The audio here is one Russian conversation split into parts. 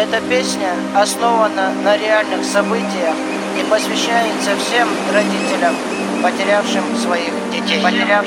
Эта песня основана на реальных событиях и посвящается всем родителям, потерявшим своих детей.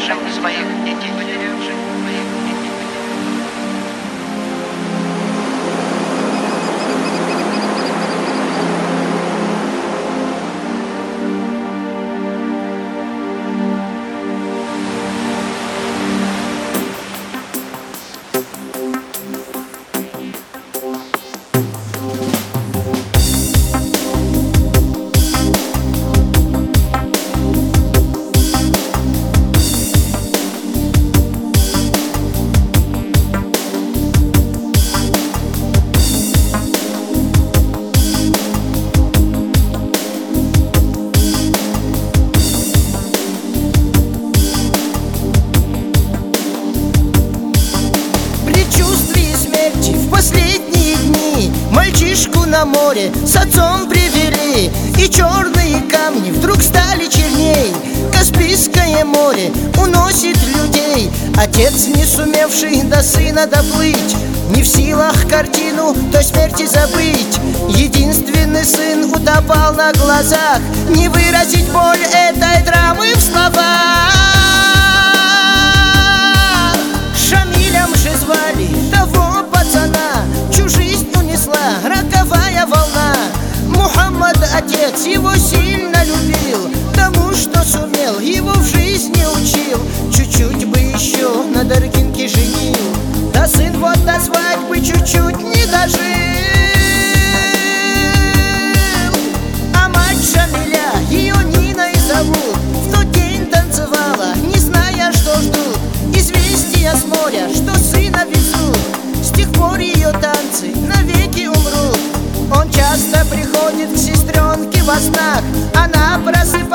В последние дни мальчишку на море с отцом привели, и черные камни вдруг стали черней. Каспийское море уносит людей. Отец, не сумевший до сына доплыть, не в силах картину той смерти забыть. Единственный сын утопал на глазах, не выразить боль этой драмы в словах. Шамилем же звали того пацана, чью жизнь унесла роковая волна. Мухаммад, отец, его сильно любил, тому, что сумел, его в жизни учил. Чуть-чуть бы еще на Даргинке женил, да сын вот до свадьбы чуть-чуть не дожил. А мать Шамиля, ее Ниной зовут, в тот день танцевала, не зная, что ждут. Известия с моря, что сына везут, с тех пор ее танцы навеки умрут. Он часто приходит к сестренке во снах, она просыпается